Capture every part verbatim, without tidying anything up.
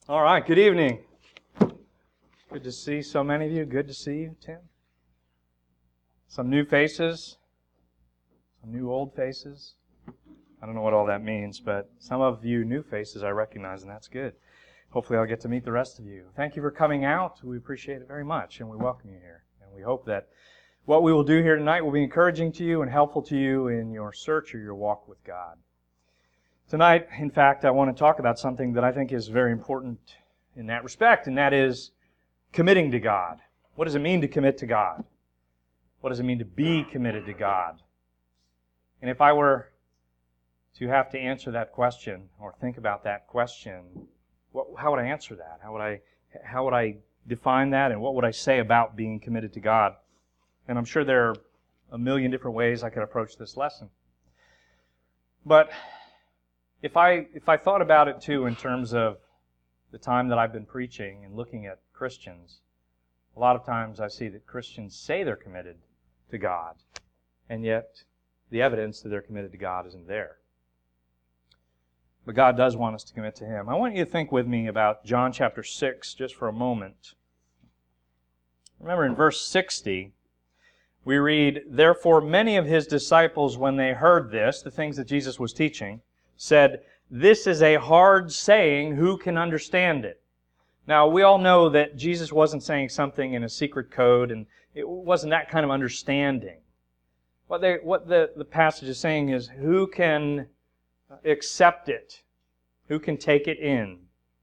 All right, good evening. Good to see so many of you. Good to see you, Tim. Some new faces, some new old faces. I don't know what all that means, but some of you new faces I recognize, and that's good. Hopefully I'll get to meet the rest of you. Thank you for coming out. We appreciate it very much, and we welcome you here. And we hope that what we will do here tonight will be encouraging to you and helpful to you in your search or your walk with God. Tonight, in fact, I want to talk about something that I think is very important in that respect, and that is committing to God. What does it mean to commit to God? What does it mean to be committed to God? And if I were to have to answer that question or think about that question, what, how would I answer that? How would I, how would I define that, and what would I say about being committed to God? And I'm sure there are a million different ways I could approach this lesson. But If I if I thought about it too in terms of the time that I've been preaching and looking at Christians, a lot of times I see that Christians say they're committed to God, and yet the evidence that they're committed to God isn't there. But God does want us to commit to Him. I want you to think with me about John chapter six just for a moment. Remember in verse sixty, we read, "Therefore many of His disciples, when they heard this," the things that Jesus was teaching, said, "This is a hard saying, who can understand it?" Now, we all know that Jesus wasn't saying something in a secret code, and it wasn't that kind of understanding. What, they, what the, the passage is saying is, who can accept it? Who can take it in?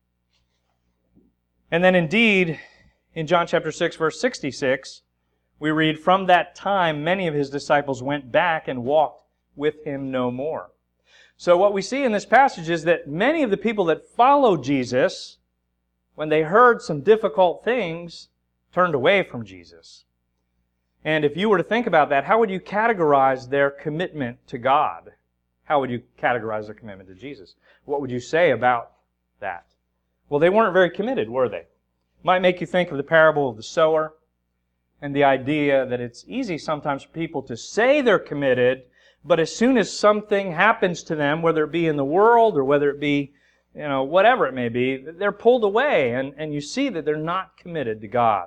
And then indeed, in John chapter six, verse sixty-six, we read, "From that time many of His disciples went back and walked with Him no more." So what we see in this passage is that many of the people that followed Jesus, when they heard some difficult things, turned away from Jesus. And if you were to think about that, how would you categorize their commitment to God? How would you categorize their commitment to Jesus? What would you say about that? Well, they weren't very committed, were they? Might make you think of the parable of the sower and the idea that it's easy sometimes for people to say they're committed, but as soon as something happens to them, whether it be in the world or whether it be, you know, whatever it may be, they're pulled away, and, and you see that they're not committed to God.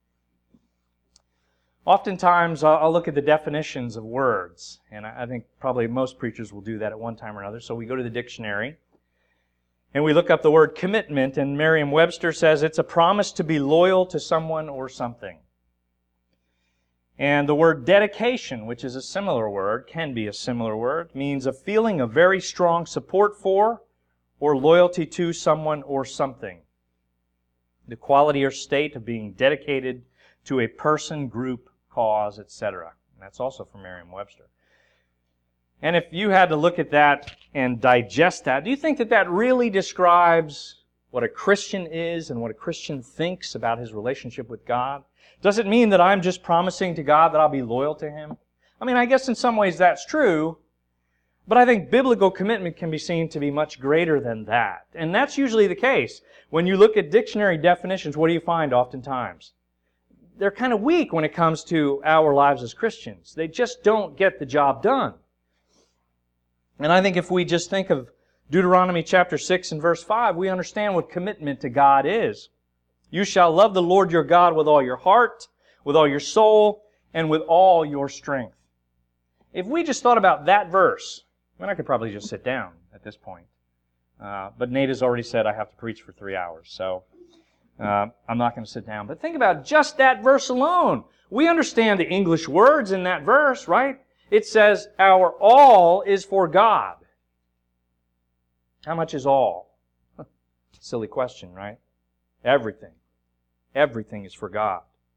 Oftentimes, I'll look at the definitions of words, and I think probably most preachers will do that at one time or another. So we go to the dictionary, and we look up the word commitment, and Merriam-Webster says it's a promise to be loyal to someone or something. And the word dedication, which is a similar word, can be a similar word, means a feeling of very strong support for or loyalty to someone or something. The quality or state of being dedicated to a person, group, cause, et cetera. That's also from Merriam-Webster. And if you had to look at that and digest that, do you think that that really describes what a Christian is and what a Christian thinks about his relationship with God? Does it mean that I'm just promising to God that I'll be loyal to Him? I mean, I guess in some ways that's true, but I think biblical commitment can be seen to be much greater than that. And that's usually the case. When you look at dictionary definitions, what do you find oftentimes? They're kind of weak when it comes to our lives as Christians. They just don't get the job done. And I think if we just think of Deuteronomy chapter six and verse five, we understand what commitment to God is. "You shall love the Lord your God with all your heart, with all your soul, and with all your strength." If we just thought about that verse, I mean, I could probably just sit down at this point. Uh, but Nate has already said I have to preach for three hours, so uh, I'm not going to sit down. But think about just that verse alone. We understand the English words in that verse, right? It says, "Our all is for God." How much is all? Silly question, right? Everything. Everything is for God.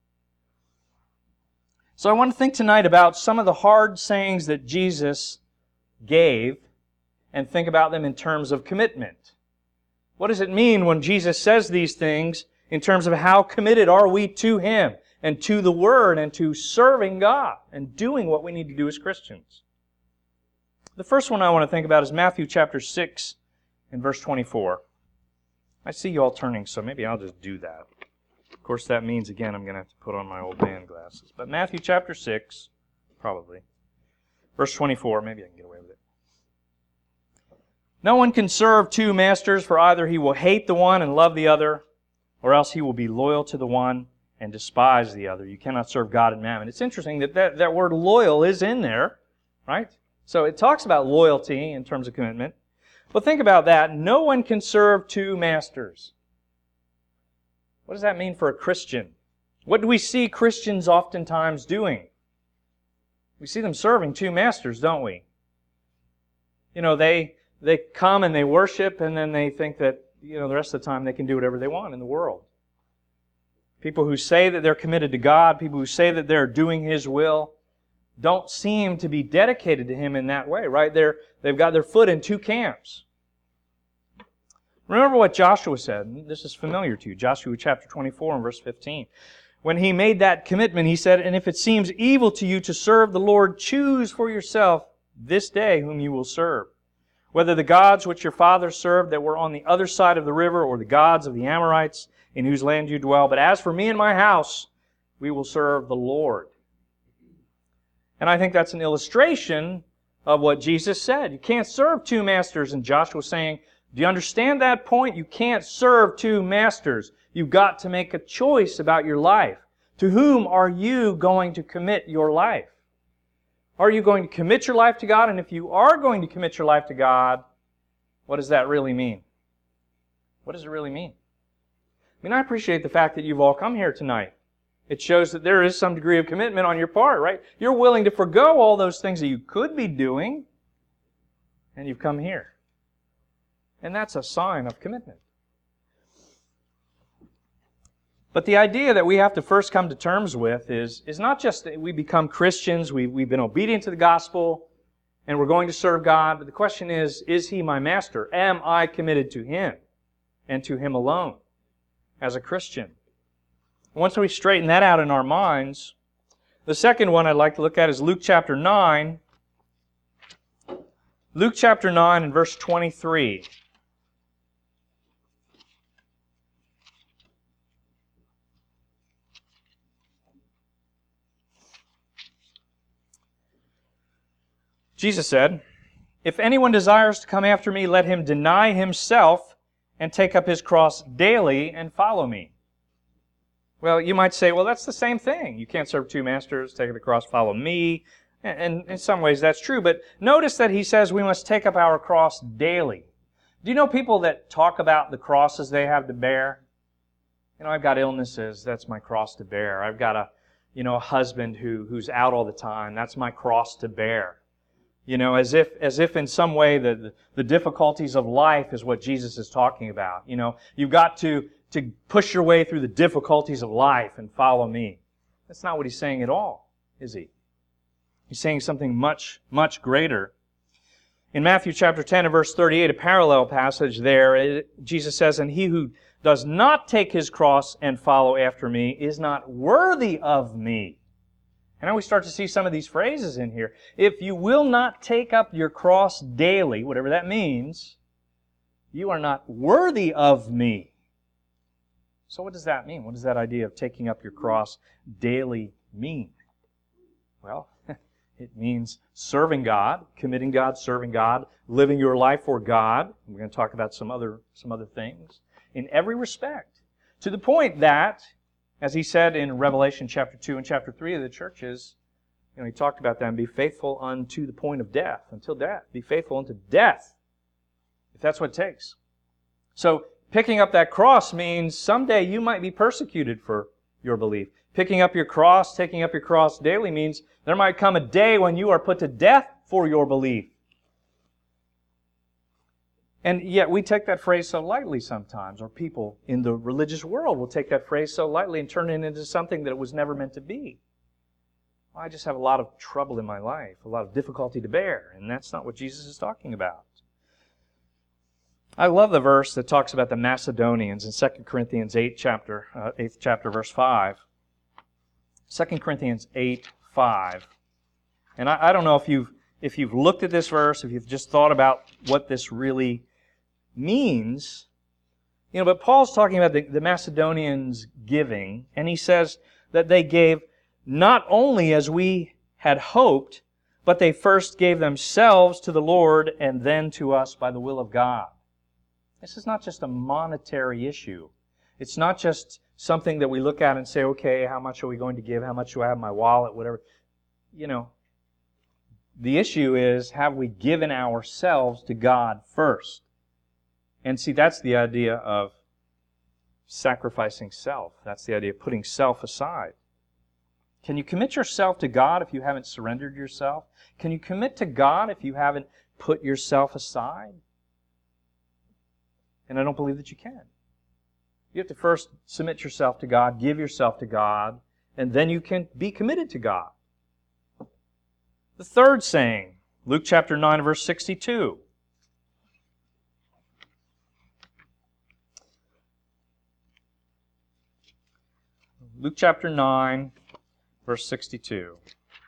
So I want to think tonight about some of the hard sayings that Jesus gave and think about them in terms of commitment. What does it mean when Jesus says these things in terms of how committed are we to Him and to the Word and to serving God and doing what we need to do as Christians? The first one I want to think about is Matthew chapter six and verse twenty-four. I see you all turning, so maybe I'll just do that. Of course, that means, again, I'm going to have to put on my old band glasses. But Matthew chapter six, probably. Verse twenty-four, maybe I can get away with it. No one can serve two masters, for either he will hate the one and love the other, or else he will be loyal to the one and despise the other. You cannot serve God and mammon. It's interesting that that, that word loyal is in there, right? So it talks about loyalty in terms of commitment. But think about that. No one can serve two masters. What does that mean for a Christian? What do we see Christians oftentimes doing? We see them serving two masters, don't we? You know, they they come and they worship, and then they think that, you know, the rest of the time they can do whatever they want in the world. People who say that they're committed to God, people who say that they're doing His will, don't seem to be dedicated to Him in that way, right? They're, they've got their foot in two camps. Remember what Joshua said. This is familiar to you. Joshua chapter twenty-four and verse fifteen. When he made that commitment, he said, "And if it seems evil to you to serve the Lord, choose for yourself this day whom you will serve. Whether the gods which your fathers served that were on the other side of the river, or the gods of the Amorites in whose land you dwell. But as for me and my house, we will serve the Lord." And I think that's an illustration of what Jesus said. You can't serve two masters. And Joshua was saying, do you understand that point? You can't serve two masters. You've got to make a choice about your life. To whom are you going to commit your life? Are you going to commit your life to God? And if you are going to commit your life to God, what does that really mean? What does it really mean? I mean, I appreciate the fact that you've all come here tonight. It shows that there is some degree of commitment on your part, right? You're willing to forgo all those things that you could be doing, and you've come here. And that's a sign of commitment. But the idea that we have to first come to terms with is, is not just that we become Christians, we, we've been obedient to the gospel, and we're going to serve God, but the question is, is He my master? Am I committed to Him and to Him alone as a Christian? Once we straighten that out in our minds, the second one I'd like to look at is Luke chapter nine. Luke chapter nine and verse twenty-three. Jesus said, "If anyone desires to come after me, let him deny himself and take up his cross daily and follow me." Well, you might say, well, that's the same thing. You can't serve two masters, take up the cross, follow me. And in some ways that's true. But notice that he says we must take up our cross daily. Do you know people that talk about the crosses they have to bear? You know, I've got illnesses, that's my cross to bear. I've got a, you know, a husband who who's out all the time, that's my cross to bear. You know, as if as if in some way the, the, the difficulties of life is what Jesus is talking about. You know, you've got to, to push your way through the difficulties of life and follow me. That's not what he's saying at all, is he? He's saying something much, much greater. In Matthew chapter ten and verse thirty-eight, a parallel passage there, it, Jesus says, "And he who does not take his cross and follow after me is not worthy of me." And now we start to see some of these phrases in here. If you will not take up your cross daily, whatever that means, you are not worthy of me. So what does that mean? What does that idea of taking up your cross daily mean? Well, it means serving God, committing God, serving God, living your life for God. We're going to talk about some other, some other things in every respect. To the point that, as he said in Revelation chapter two and chapter three of the churches, you know, he talked about them, be faithful unto the point of death, until death. Be faithful unto death, if that's what it takes. So, picking up that cross means someday you might be persecuted for your belief. Picking up your cross, taking up your cross daily means there might come a day when you are put to death for your belief. And yet we take that phrase so lightly sometimes, or people in the religious world will take that phrase so lightly and turn it into something that it was never meant to be. Well, I just have a lot of trouble in my life, a lot of difficulty to bear, and that's not what Jesus is talking about. I love the verse that talks about the Macedonians in Second Corinthians eight, chapter, uh, eighth chapter, verse five. Second Corinthians eight, five. And I, I don't know if you've, if you've looked at this verse, if you've just thought about what this really means, you know, but Paul's talking about the, the Macedonians giving, and he says that they gave not only as we had hoped, but they first gave themselves to the Lord and then to us by the will of God. This is not just a monetary issue. It's not just something that we look at and say, okay, how much are we going to give? How much do I have in my wallet? Whatever. You know, the issue is, have we given ourselves to God first? And see, that's the idea of sacrificing self. That's the idea of putting self aside. Can you commit yourself to God if you haven't surrendered yourself? Can you commit to God if you haven't put yourself aside? And I don't believe that you can. You have to first submit yourself to God, give yourself to God, and then you can be committed to God. The third saying, Luke chapter nine, verse sixty-two. Luke chapter nine, verse sixty-two.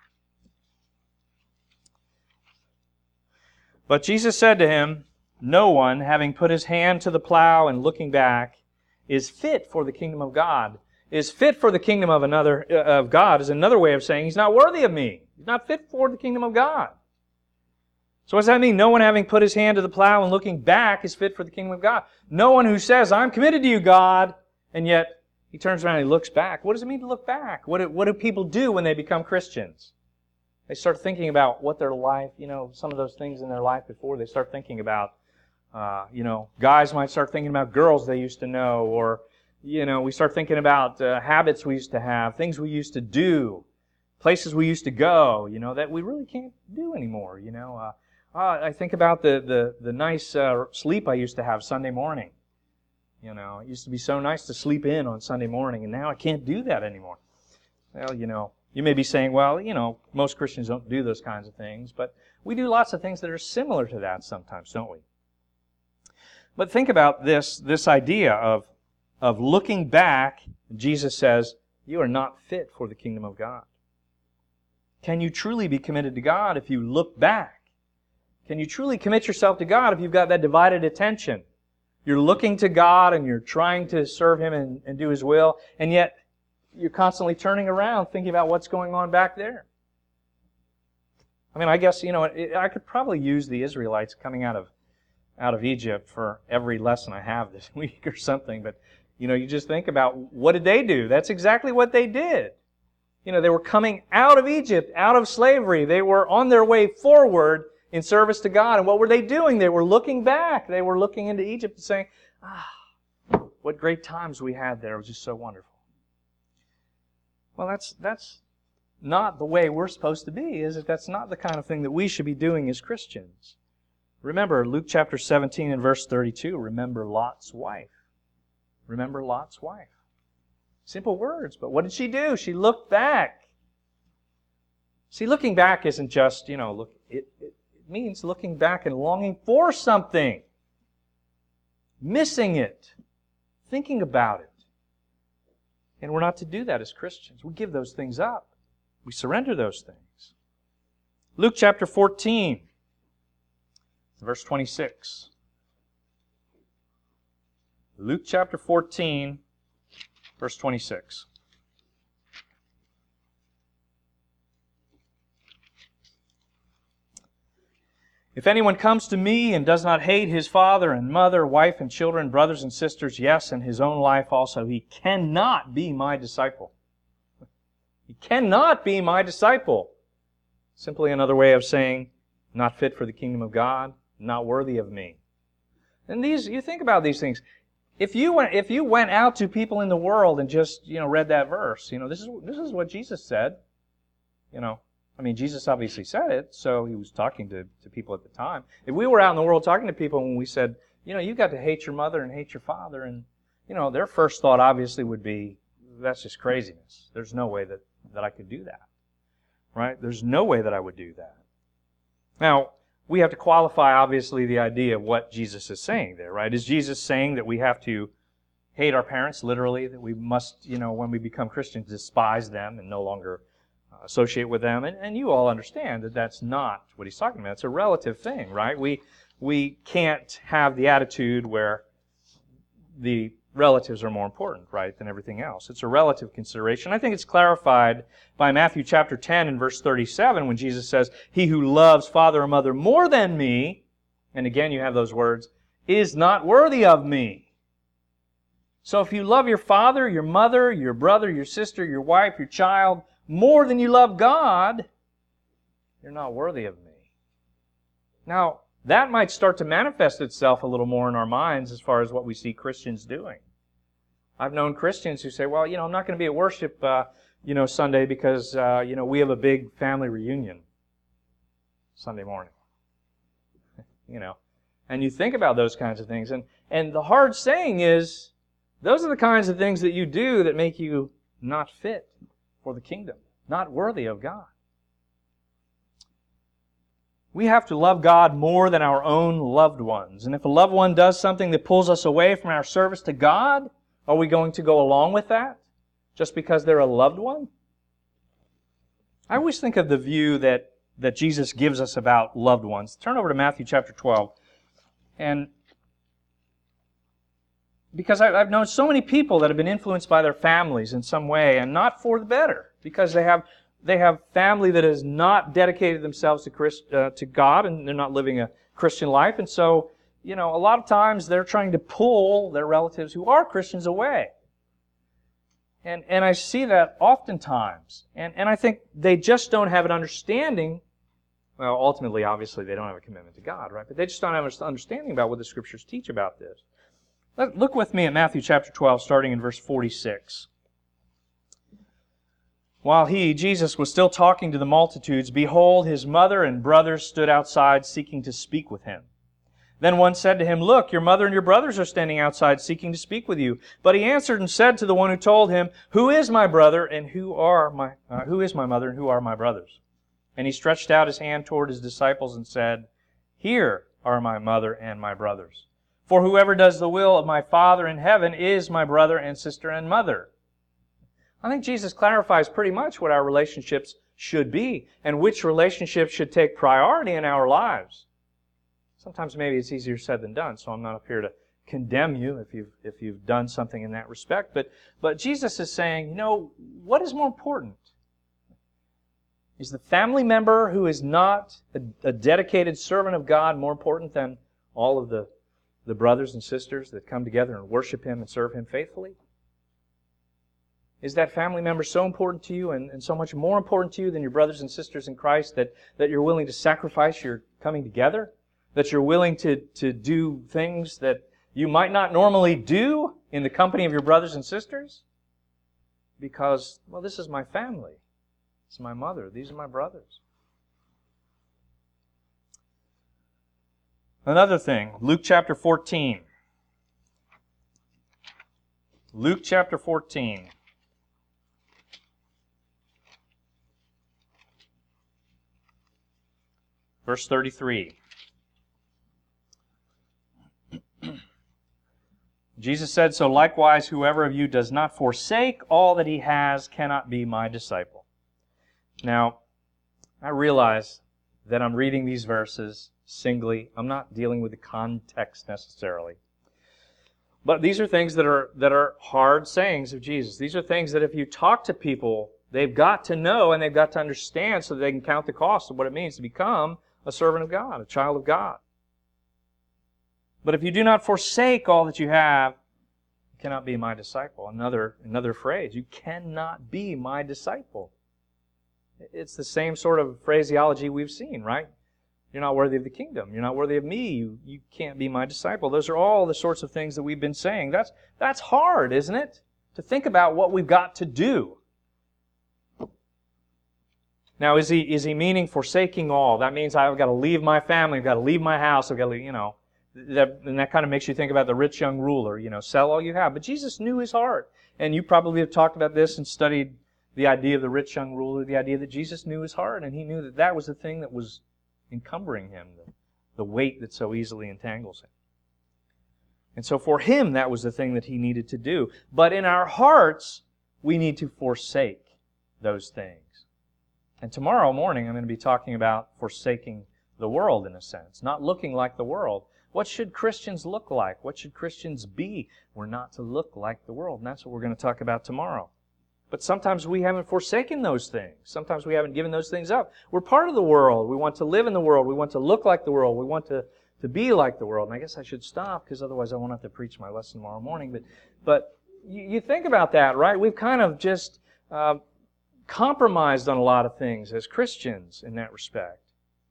But Jesus said to him, no one, having put his hand to the plow and looking back, is fit for the kingdom of God. Is fit for the kingdom of another uh, of God is another way of saying he's not worthy of me. He's not fit for the kingdom of God. So what does that mean? No one having put his hand to the plow and looking back is fit for the kingdom of God. No one who says, I'm committed to you, God, and yet he turns around and he looks back. What does it mean to look back? What do, what do people do when they become Christians? They start thinking about what their life, you know, some of those things in their life before. They start thinking about, uh, you know, guys might start thinking about girls they used to know, or, you know, we start thinking about uh, habits we used to have, things we used to do, places we used to go, you know, that we really can't do anymore, you know. Uh, uh, I think about the, the, the nice uh, sleep I used to have Sunday morning. You know, it used to be so nice to sleep in on Sunday morning, and now I can't do that anymore. Well, you know, you may be saying, well, you know, most Christians don't do those kinds of things, but we do lots of things that are similar to that sometimes, don't we? But think about this, this idea of, of looking back. Jesus says, you are not fit for the kingdom of God. Can you truly be committed to God if you look back? Can you truly commit yourself to God if you've got that divided attention? You're looking to God and you're trying to serve Him and, and do His will, and yet you're constantly turning around thinking about what's going on back there. I mean, I guess, you know, it, I could probably use the Israelites coming out of out of Egypt for every lesson I have this week or something, but, you know, you just think about, what did they do? That's exactly what they did. You know, they were coming out of Egypt, out of slavery. They were on their way forward in service to God. And what were they doing? They were looking back. They were looking into Egypt and saying, ah, what great times we had there. It was just so wonderful. Well, that's that's not the way we're supposed to be, is it? That's not the kind of thing that we should be doing as Christians. Remember Luke chapter seventeen and verse thirty-two. Remember Lot's wife. Remember Lot's wife. Simple words, but what did she do? She looked back. See, looking back isn't just, you know, look. It, it, it means looking back and longing for something, missing it, thinking about it. And we're not to do that as Christians. We give those things up. We surrender those things. Luke chapter fourteen, verse twenty-six. Luke chapter fourteen, verse twenty-six. If anyone comes to me and does not hate his father and mother, wife and children, brothers and sisters, yes, and his own life also, he cannot be my disciple. He cannot be my disciple. Simply another way of saying, not fit for the kingdom of God, not worthy of me. And these, you think about these things. If you went, if you went out to people in the world and just, you know, read that verse, you know, this is this is what Jesus said. You know, I mean, Jesus obviously said it, so He was talking to, to people at the time. If we were out in the world talking to people and we said, you know, you've got to hate your mother and hate your father, and, you know, their first thought obviously would be, that's just craziness. There's no way that, that I could do that. Right? There's no way that I would do that. Now, we have to qualify, obviously, the idea of what Jesus is saying there, right? Is Jesus saying that we have to hate our parents, literally, that we must, you know, when we become Christians, despise them and no longer uh, associate with them? And, and you all understand that that's not what He's talking about. It's a relative thing, right? We we can't have the attitude where the relatives are more important, right, than everything else. It's a relative consideration. I think it's clarified by Matthew chapter ten and verse thirty-seven when Jesus says, "He who loves father or mother more than me," and again you have those words, "is not worthy of me." So if you love your father, your mother, your brother, your sister, your wife, your child more than you love God, you're not worthy of me. Now, that might start to manifest itself a little more in our minds as far as what we see Christians doing. I've known Christians who say, well, you know, I'm not going to be at worship, uh, you know, Sunday because, uh, you know, we have a big family reunion Sunday morning. You know, and you think about those kinds of things. And, and the hard saying is, those are the kinds of things that you do that make you not fit for the kingdom, not worthy of God. We have to love God more than our own loved ones. And if a loved one does something that pulls us away from our service to God, are we going to go along with that just because they're a loved one? I always think of the view that, that Jesus gives us about loved ones. Turn over to Matthew chapter twelve. And because I've known so many people that have been influenced by their families in some way, and not for the better, because they have They have family that has not dedicated themselves to Christ, uh, to God, and they're not living a Christian life. And so, you know, a lot of times they're trying to pull their relatives who are Christians away. And and I see that oftentimes. And, and I think they just don't have an understanding. Well, ultimately, obviously, they don't have a commitment to God, right? But they just don't have an understanding about what the Scriptures teach about this. Look with me at Matthew chapter twelve, starting in verse forty-six. While he, Jesus, was still talking to the multitudes, behold, his mother and brothers stood outside seeking to speak with him. Then one said to him, "Look, your mother and your brothers are standing outside seeking to speak with you." But he answered and said to the one who told him, "Who is my brother and who are my uh, who is my mother and who are my brothers?" And he stretched out his hand toward his disciples and said, "Here are my mother and my brothers. For whoever does the will of my Father in heaven is my brother and sister and mother." I think Jesus clarifies pretty much what our relationships should be and which relationships should take priority in our lives. Sometimes maybe it's easier said than done, so I'm not up here to condemn you if you've, if you've done something in that respect. But, but Jesus is saying, you know, what is more important? Is the family member who is not a, a dedicated servant of God more important than all of the, the brothers and sisters that come together and worship Him and serve Him faithfully? Is that family member so important to you and, and so much more important to you than your brothers and sisters in Christ that, that you're willing to sacrifice your coming together? That you're willing to, to do things that you might not normally do in the company of your brothers and sisters? Because, well, this is my family. This is my mother. These are my brothers. Another thing, Luke chapter fourteen. Luke chapter fourteen. Verse thirty-three. Jesus said, "So likewise, whoever of you does not forsake all that he has cannot be my disciple." Now, I realize that I'm reading these verses singly. I'm not dealing with the context necessarily. But these are things that are that are hard sayings of Jesus. These are things that if you talk to people, they've got to know and they've got to understand so that they can count the cost of what it means to become a servant of God, a child of God. But if you do not forsake all that you have, you cannot be my disciple. Another, another phrase, you cannot be my disciple. It's the same sort of phraseology we've seen, right? You're not worthy of the kingdom. You're not worthy of me. You, you can't be my disciple. Those are all the sorts of things that we've been saying. That's, that's hard, isn't it? To think about what we've got to do. Now, is he is he meaning forsaking all? That means I've got to leave my family, I've got to leave my house, I've got to leave, you know. That, and that kind of makes you think about the rich young ruler, you know, sell all you have. But Jesus knew his heart. And you probably have talked about this and studied the idea of the rich young ruler, the idea that Jesus knew his heart, and he knew that that was the thing that was encumbering him, the, the weight that so easily entangles him. And so for him, that was the thing that he needed to do. But in our hearts, we need to forsake those things. And tomorrow morning, I'm going to be talking about forsaking the world in a sense. Not looking like the world, What should Christians look like? What should Christians be? We're not to look like the world, and that's what we're going to talk about tomorrow. But sometimes we haven't forsaken those things. Sometimes we haven't given those things up. We're part of the world. We want to live in the world. We want to look like the world. We want to, to be like the world. And I guess I should stop, because otherwise I won't have to preach my lesson tomorrow morning. But, but you, you think about that, right? We've kind of just uh, compromised on a lot of things as Christians in that respect.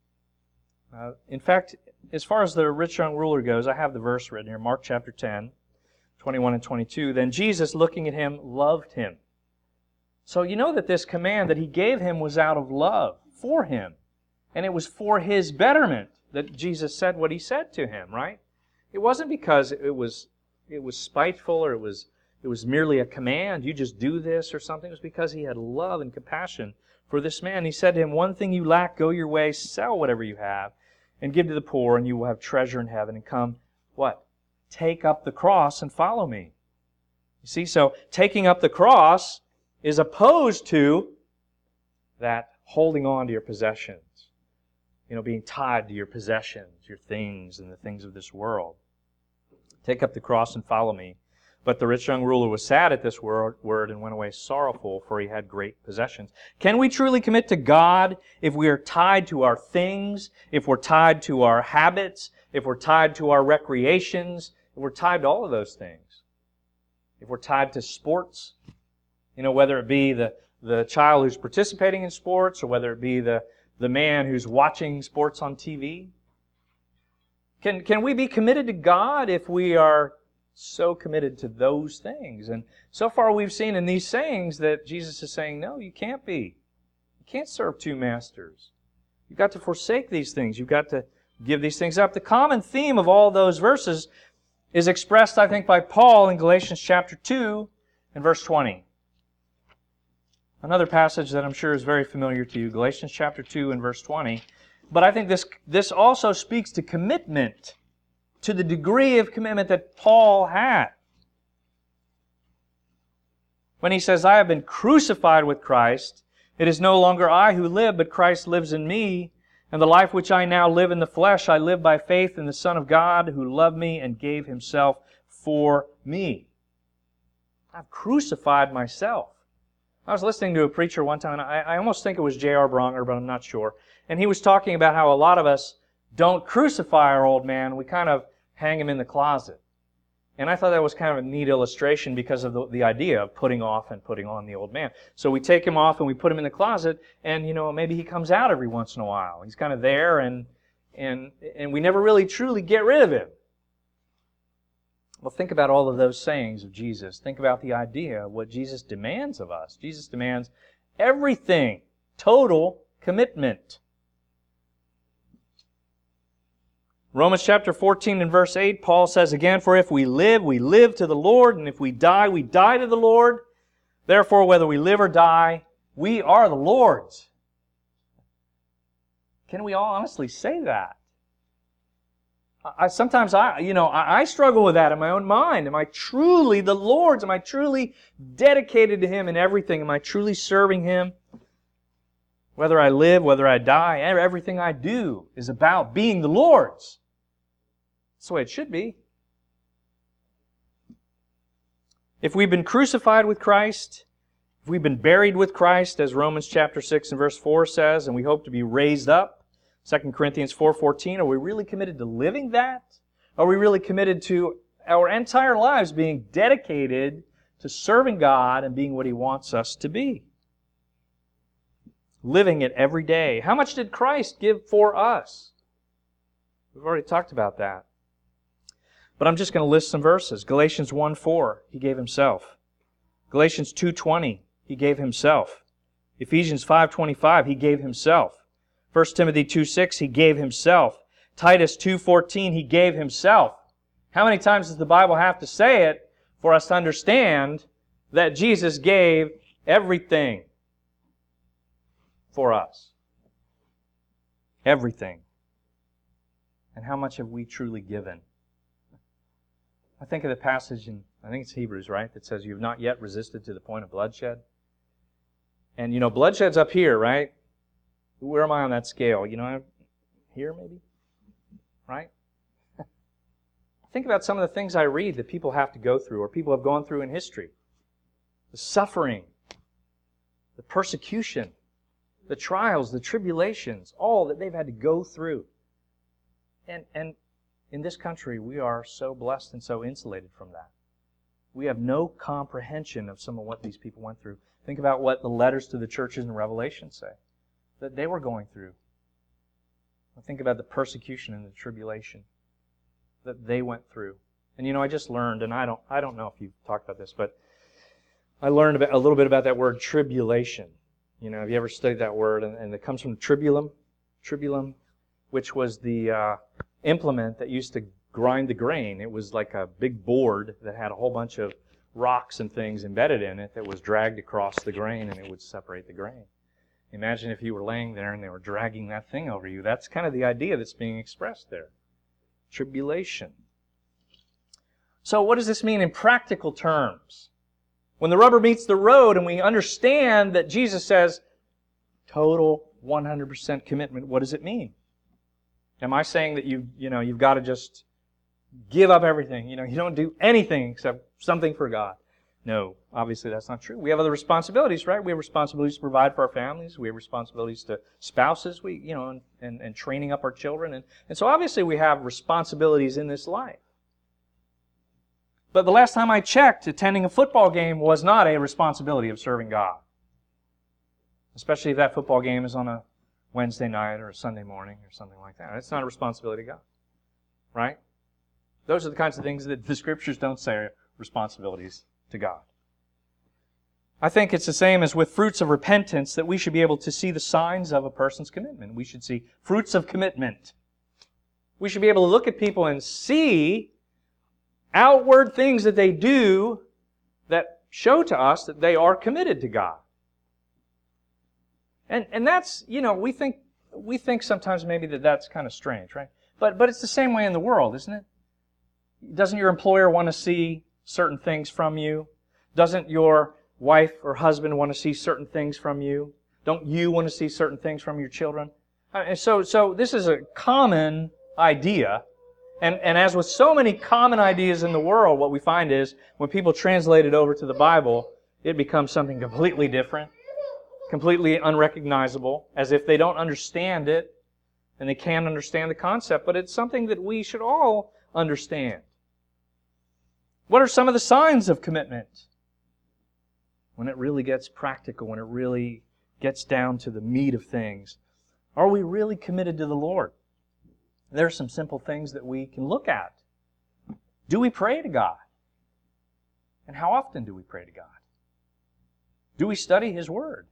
Uh, in fact, as far as the rich young ruler goes, I have the verse written here, Mark chapter ten, twenty-one and twenty-two. Then Jesus, looking at him, loved him. So you know that this command that He gave him was out of love for him. And it was for his betterment that Jesus said what He said to him, right? It wasn't because it was it was spiteful or it was it was merely a command, you just do this or something. It was because He had love and compassion for this man. He said to him, one thing you lack, go your way, sell whatever you have, and give to the poor, and you will have treasure in heaven. And come, what? Take up the cross and follow me. You see, so taking up the cross is opposed to that holding on to your possessions. You know, being tied to your possessions, your things, and the things of this world. Take up the cross and follow me. But the rich young ruler was sad at this word and went away sorrowful, for he had great possessions. Can we truly commit to God if we are tied to our things, if we're tied to our habits, if we're tied to our recreations, if we're tied to all of those things? If we're tied to sports, you know, whether it be the, the child who's participating in sports or whether it be the, the man who's watching sports on T V. Can, can we be committed to God if we are so committed to those things? And so far we've seen in these sayings that Jesus is saying, no, you can't be. You can't serve two masters. You've got to forsake these things. You've got to give these things up. The common theme of all those verses is expressed, I think, by Paul in Galatians chapter two and verse twenty. Another passage that I'm sure is very familiar to you, Galatians chapter two and verse twenty. But I think this, this also speaks to commitment, to the degree of commitment that Paul had. When he says, I have been crucified with Christ, it is no longer I who live, but Christ lives in me. And the life which I now live in the flesh, I live by faith in the Son of God who loved me and gave Himself for me. I've crucified myself. I was listening to a preacher one time, and I, I almost think it was J R Bronger, but I'm not sure. And he was talking about how a lot of us don't crucify our old man. We kind of hang him in the closet. And I thought that was kind of a neat illustration because of the, the idea of putting off and putting on the old man. So we take him off and we put him in the closet, and, you know, maybe he comes out every once in a while. He's kind of there, and and and we never really truly get rid of him. Well, think about all of those sayings of Jesus. Think about the idea of what Jesus demands of us. Jesus demands everything, total commitment. Romans chapter fourteen and verse eight, Paul says again, for if we live, we live to the Lord, and if we die, we die to the Lord. Therefore, whether we live or die, we are the Lord's. Can we all honestly say that? I, sometimes I, you know, I, I struggle with that in my own mind. Am I truly the Lord's? Am I truly dedicated to Him in everything? Am I truly serving Him? Whether I live, whether I die, everything I do is about being the Lord's. That's the way it should be. If we've been crucified with Christ, if we've been buried with Christ, as Romans chapter six and verse four says, and we hope to be raised up, Second Corinthians four fourteen, are we really committed to living that? Are we really committed to our entire lives being dedicated to serving God and being what He wants us to be? Living it every day. How much did Christ give for us? We've already talked about that. But I'm just going to list some verses. Galatians one four, He gave Himself. Galatians two twenty, He gave Himself. Ephesians five twenty-five, He gave Himself. First Timothy two six, He gave Himself. Titus two fourteen, He gave Himself. How many times does the Bible have to say it for us to understand that Jesus gave everything for us? Everything. And how much have we truly given? I think of the passage in, I think it's Hebrews, right? That says, you have not yet resisted to the point of bloodshed. And, you know, bloodshed's up here, right? Where am I on that scale? You know, here maybe? Right? think about some of the things I read that people have to go through or people have gone through in history. The suffering, the persecution, the trials, the tribulations, all that they've had to go through. And, and in this country, we are so blessed and so insulated from that. We have no comprehension of some of what these people went through. Think about what the letters to the churches in Revelation say, that they were going through. Think about the persecution and the tribulation that they went through. And you know, I just learned, and I don't I don't know if you've talked about this, but I learned about, a little bit about that word tribulation. You know, have you ever studied that word? And, and it comes from tribulum, tribulum, which was the uh, implement that used to grind the grain. It was like a big board that had a whole bunch of rocks and things embedded in it that was dragged across the grain, and it would separate the grain. Imagine if you were laying there and they were dragging that thing over you. That's kind of the idea that's being expressed there. Tribulation. So what does this mean in practical terms? When the rubber meets the road and we understand that Jesus says, total one hundred percent commitment, what does it mean? Am I saying that you, you know, you've got to just give up everything? You know, you don't do anything except something for God. No, obviously that's not true. We have other responsibilities, right? We have responsibilities to provide for our families. We have responsibilities to spouses, we, you know, and, and, and training up our children. And, and so obviously we have responsibilities in this life. But the last time I checked, attending a football game was not a responsibility of serving God. Especially if that football game is on a Wednesday night or a Sunday morning or something like that. It's not a responsibility of God. Right? Those are the kinds of things that the Scriptures don't say are responsibilities to God. I think it's the same as with fruits of repentance, that we should be able to see the signs of a person's commitment. We should see fruits of commitment. We should be able to look at people and see outward things that they do that show to us that they are committed to God. And and that's, you know, we think we think sometimes maybe that that's kind of strange, right? But but it's the same way in the world, isn't it? Doesn't your employer want to see certain things from you? Doesn't your wife or husband want to see certain things from you? Don't you want to see certain things from your children? And so, so this is a common idea. And, and as with so many common ideas in the world, what we find is when people translate it over to the Bible, it becomes something completely different, completely unrecognizable, as if they don't understand it and they can't understand the concept. But it's something that we should all understand. What are some of the signs of commitment? When it really gets practical, when it really gets down to the meat of things, are we really committed to the Lord? There are some simple things that we can look at. Do we pray to God? And how often do we pray to God? Do we study His Word?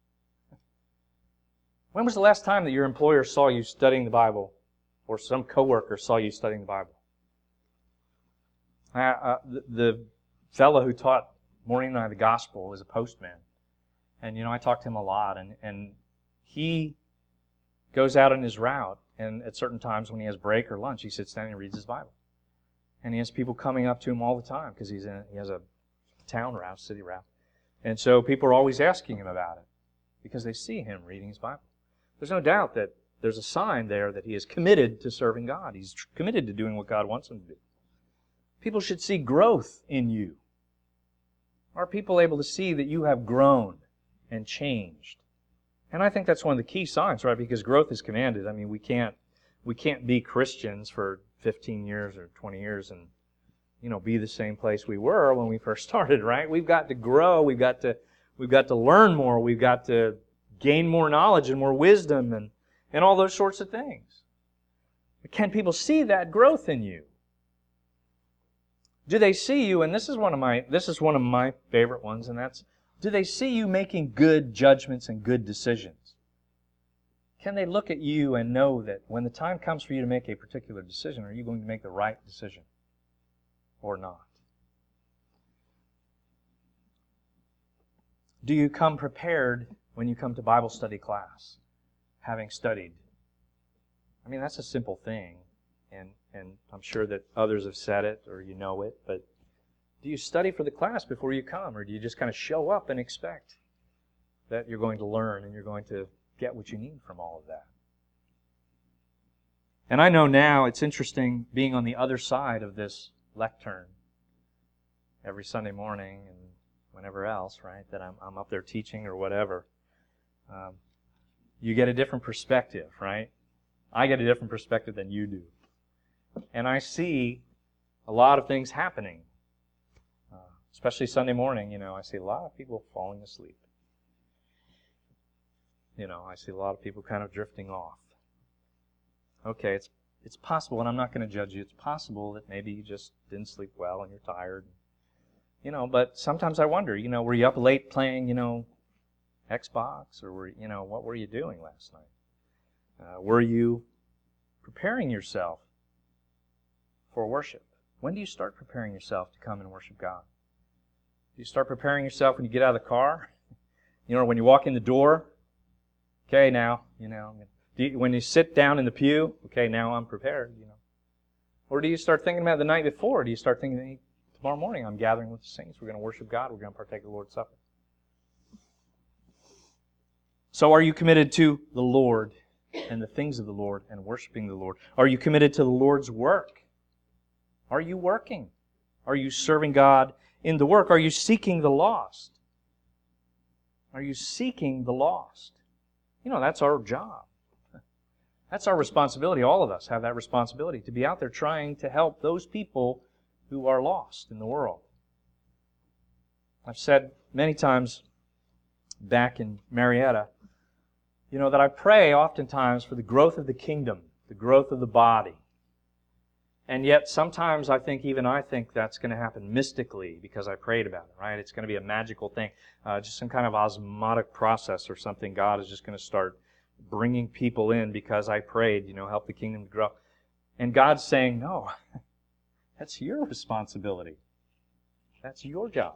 When was the last time that your employer saw you studying the Bible, or some coworker saw you studying the Bible? Uh, uh, the, the fellow who taught morning night the gospel was a postman. And, you know, I talked to him a lot, and, and he goes out on his route, and at certain times when he has break or lunch, he sits down and reads his Bible. And he has people coming up to him all the time, because he's in, he has a town route, city route. And so people are always asking him about it, because they see him reading his Bible. There's no doubt that there's a sign there that he is committed to serving God. He's committed to doing what God wants him to do. People should see growth in you. Are people able to see that you have grown and changed? And I think that's one of the key signs, right? Because growth is commanded. I mean, we can't we can't be Christians for fifteen years or twenty years and, you know, be the same place we were when we first started, right? We've got to grow. We've got to we've got to learn more. We've got to gain more knowledge and more wisdom and, and all those sorts of things. But can people see that growth in you? Do they see you, and this is one of my this is one of my favorite ones, and that's, do they see you making good judgments and good decisions? Can they look at you and know that when the time comes for you to make a particular decision, are you going to make the right decision or not? Do you come prepared when you come to Bible study class, having studied? I mean, that's a simple thing. And, and I'm sure that others have said it or you know it, but do you study for the class before you come, or do you just kind of show up and expect that you're going to learn and you're going to get what you need from all of that? And I know now it's interesting being on the other side of this lectern every Sunday morning and whenever else, right, that I'm, I'm up there teaching or whatever. Um, you get a different perspective, right? I get a different perspective than you do. And I see a lot of things happening. Uh, especially Sunday morning, you know, I see a lot of people falling asleep. You know, I see a lot of people kind of drifting off. Okay, it's it's possible, and I'm not going to judge you, it's possible that maybe you just didn't sleep well and you're tired. You know, but sometimes I wonder, you know, were you up late playing, you know, Xbox, or were you know, what were you doing last night? Uh, were you preparing yourself for worship? When do you start preparing yourself to come and worship God? Do you start preparing yourself when you get out of the car? You know, when you walk in the door? Okay, now, you know, do you, when you sit down in the pew, okay, now I'm prepared, you know. Or do you start thinking about it the night before? Do you start thinking, hey, tomorrow morning I'm gathering with the saints, we're going to worship God, we're going to partake of the Lord's Supper? So are you committed to the Lord and the things of the Lord and worshiping the Lord? Are you committed to the Lord's work? Are you working? Are you serving God in the work? Are you seeking the lost? Are you seeking the lost? You know, that's our job. That's our responsibility. All of us have that responsibility to be out there trying to help those people who are lost in the world. I've said many times back in Marietta, you know, that I pray oftentimes for the growth of the kingdom, the growth of the body. And yet sometimes I think, even I think that's going to happen mystically because I prayed about it, right? It's going to be a magical thing, uh, just some kind of osmotic process or something. God is just going to start bringing people in because I prayed, you know, help the kingdom to grow. And God's saying, no, that's your responsibility. That's your job.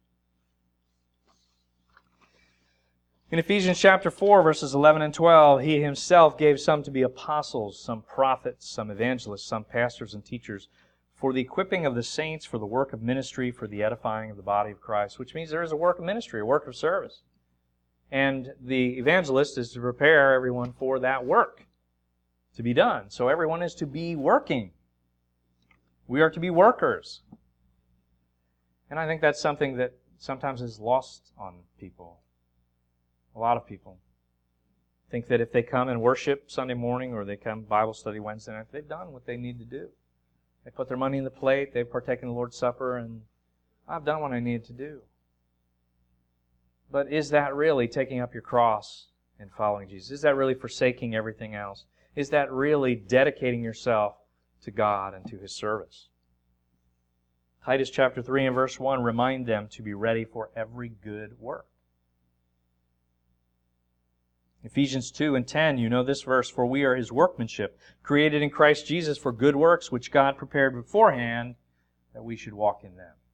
In Ephesians chapter four, verses eleven and twelve, He Himself gave some to be apostles, some prophets, some evangelists, some pastors and teachers, for the equipping of the saints, for the work of ministry, for the edifying of the body of Christ, which means there is a work of ministry, a work of service. And the evangelist is to prepare everyone for that work to be done. So everyone is to be working. We are to be workers. And I think that's something that sometimes is lost on people. A lot of people think that if they come and worship Sunday morning or they come Bible study Wednesday night, they've done what they need to do. They put their money in the plate, they've partaken of the Lord's Supper, and I've done what I needed to do. But is that really taking up your cross and following Jesus? Is that really forsaking everything else? Is that really dedicating yourself to God and to His service? Titus chapter three and verse one, remind them to be ready for every good work. Ephesians two and ten, you know this verse, for we are His workmanship, created in Christ Jesus for good works, which God prepared beforehand that we should walk in them.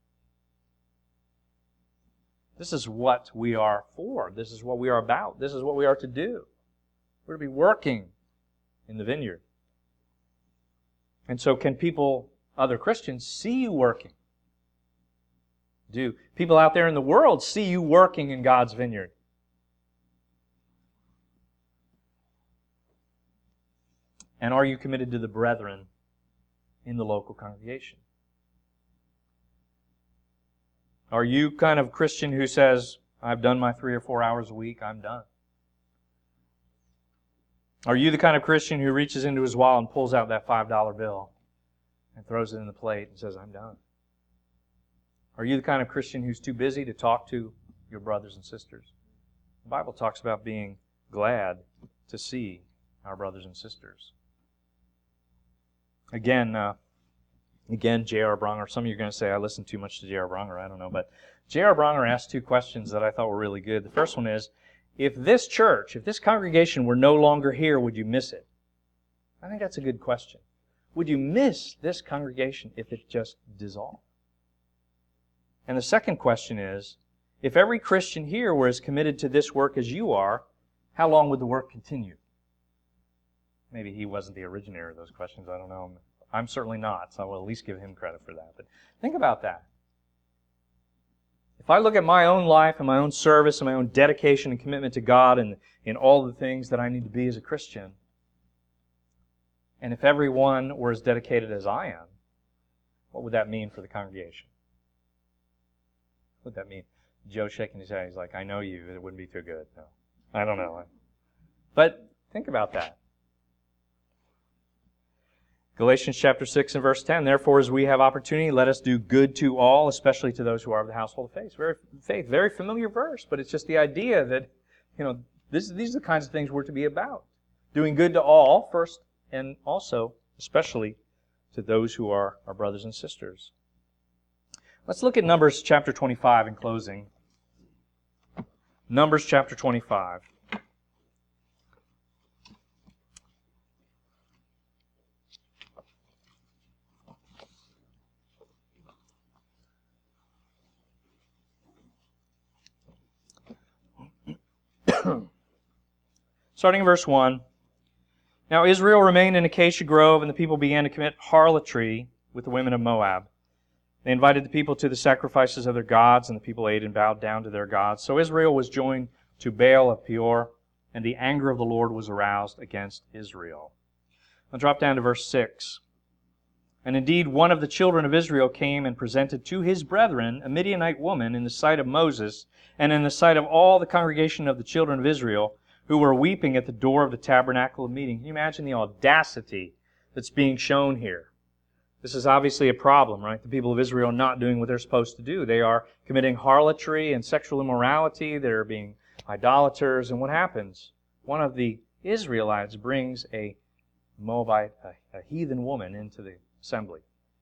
This is what we are for. This is what we are about. This is what we are to do. We're to be working in the vineyard. And so can people, other Christians, see you working? Do people out there in the world see you working in God's vineyard? And are you committed to the brethren in the local congregation? Are you kind of Christian who says, I've done my three or four hours a week, I'm done? Are you the kind of Christian who reaches into his wallet and pulls out that five dollar bill and throws it in the plate and says, I'm done? Are you the kind of Christian who's too busy to talk to your brothers and sisters? The Bible talks about being glad to see our brothers and sisters. Again, uh, again, J R. Bronger. Some of you are going to say, I listen too much to J R. Bronger. I don't know. But J R. Bronger asked two questions that I thought were really good. The first one is, if this church, if this congregation were no longer here, would you miss it? I think that's a good question. Would you miss this congregation if it just dissolved? And the second question is, if every Christian here were as committed to this work as you are, how long would the work continue? Maybe he wasn't the originator of those questions. I don't know. I'm certainly not, so I will at least give him credit for that. But think about that. If I look at my own life and my own service and my own dedication and commitment to God and in all the things that I need to be as a Christian, And if everyone were as dedicated as I am, what would that mean for the congregation? What would that mean? Joe shaking his head, he's like, I know you, it wouldn't be too good. No, I don't know. But think about that. Galatians chapter six and verse ten, therefore as we have opportunity, let us do good to all, especially to those who are of the household of faith. Very, faith, very familiar verse, but it's just the idea that, you know, this, these are the kinds of things we're to be about. Doing good to all, first, and also, especially, to those who are our brothers and sisters. Let's look at Numbers chapter twenty-five in closing. Numbers chapter twenty-five. Starting in verse one. Now Israel remained in Acacia Grove, and the people began to commit harlotry with the women of Moab. They invited the people to the sacrifices of their gods, and the people ate and bowed down to their gods. So Israel was joined to Baal of Peor, and the anger of the Lord was aroused against Israel. I'll drop down to verse six. And indeed, one of the children of Israel came and presented to his brethren a Midianite woman in the sight of Moses, and in the sight of all the congregation of the children of Israel, who were weeping at the door of the tabernacle of meeting. Can you imagine the audacity that's being shown here? This is obviously a problem, right? The people of Israel not doing what they're supposed to do. They are committing harlotry and sexual immorality. They're being idolaters. And what happens? One of the Israelites brings a Moabite, a, a heathen woman into the assembly.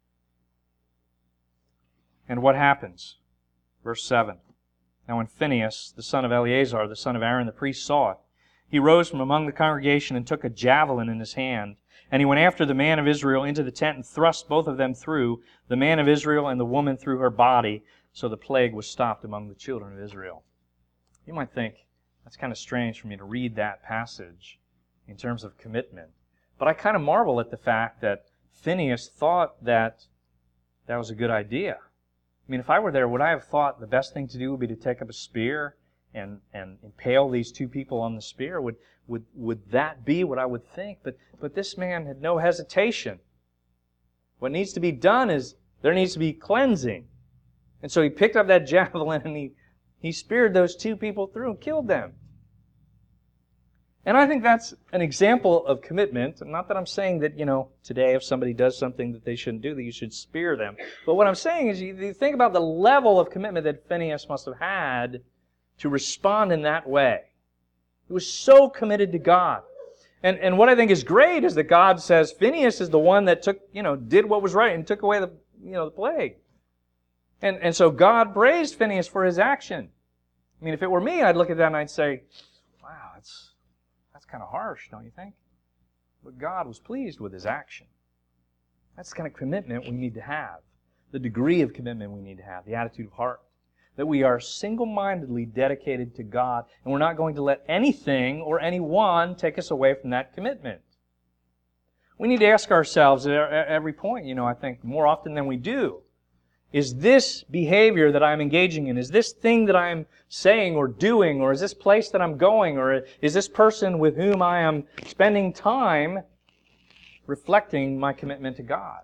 And what happens? Verse seven. Now when Phinehas, the son of Eleazar, the son of Aaron, the priest, saw it, he rose from among the congregation and took a javelin in his hand. And he went after the man of Israel into the tent and thrust both of them through, the man of Israel and the woman through her body. So the plague was stopped among the children of Israel. You might think, that's kind of strange for me to read that passage in terms of commitment. But I kind of marvel at the fact that Phinehas thought that that was a good idea. I mean, if I were there, would I have thought the best thing to do would be to take up a spear and, and impale these two people on the spear? Would, would, would that be what I would think? But, but this man had no hesitation. What needs to be done is there needs to be cleansing. And so he picked up that javelin and he, he speared those two people through and killed them. And I think that's an example of commitment. Not that I'm saying that, you know, today if somebody does something that they shouldn't do, that you should spear them. But what I'm saying is you, you think about the level of commitment that Phinehas must have had to respond in that way. He was so committed to God. And, and what I think is great is that God says Phinehas is the one that took, you know, did what was right and took away the, you know, the plague. And, and so God praised Phinehas for his action. I mean, if it were me, I'd look at that and I'd say, wow, it's... That's kind of harsh, don't you think? But God was pleased with his action. That's the kind of commitment we need to have. The degree of commitment we need to have. The attitude of heart. That we are single-mindedly dedicated to God, and we're not going to let anything or anyone take us away from that commitment. We need to ask ourselves at every point, you know, I think more often than we do, is this behavior that I'm engaging in, is this thing that I'm saying or doing, or is this place that I'm going, or is this person with whom I am spending time reflecting my commitment to God?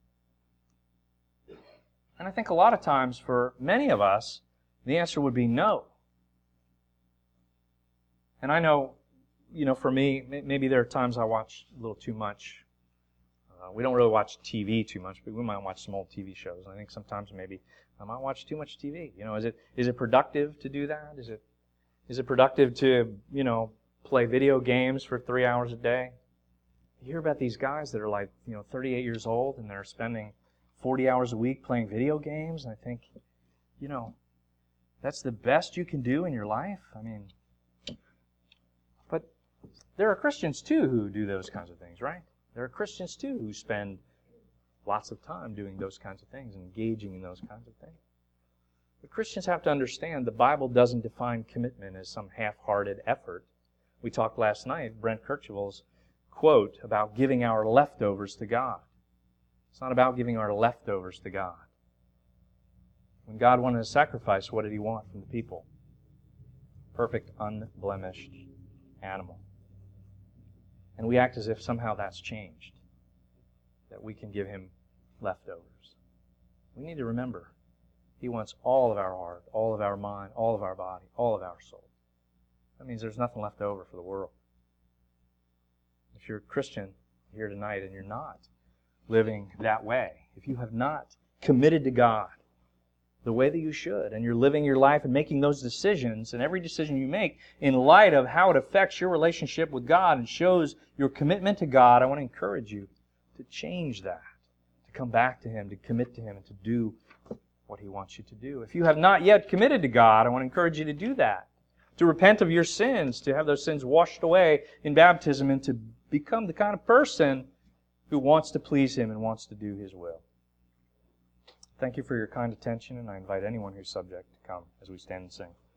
And I think a lot of times for many of us, the answer would be no. And I know, you know, for me, maybe there are times I watch a little too much. Uh, we don't really watch T V too much, but we might watch some old T V shows. I think sometimes maybe I might watch too much T V. You know, is it is it productive to do that? Is it is it productive to, you know, play video games for three hours a day? You hear about these guys that are like, you know, thirty-eight years old and they're spending forty hours a week playing video games, and I think, you know, that's the best you can do in your life? I mean, but there are Christians too who do those kinds of things, right? There are Christians too who spend lots of time doing those kinds of things, engaging in those kinds of things. But Christians have to understand the Bible doesn't define commitment as some half-hearted effort. We talked last night, Brent Kirchhoff's quote about giving our leftovers to God. It's not about giving our leftovers to God. When God wanted to sacrifice, what did He want from the people? Perfect, unblemished animal. And we act as if somehow that's changed. that we can give Him leftovers. We need to remember He wants all of our heart, all of our mind, all of our body, all of our soul. That means there's nothing left over for the world. If you're a Christian here tonight and you're not living that way, if you have not committed to God the way that you should, and you're living your life and making those decisions, and every decision you make in light of how it affects your relationship with God and shows your commitment to God, I want to encourage you to change that, to come back to Him, to commit to Him, and to do what He wants you to do. If you have not yet committed to God, I want to encourage you to do that, to repent of your sins, to have those sins washed away in baptism, and to become the kind of person who wants to please Him and wants to do His will. Thank you for your kind attention, and I invite anyone who's subject to come as we stand and sing.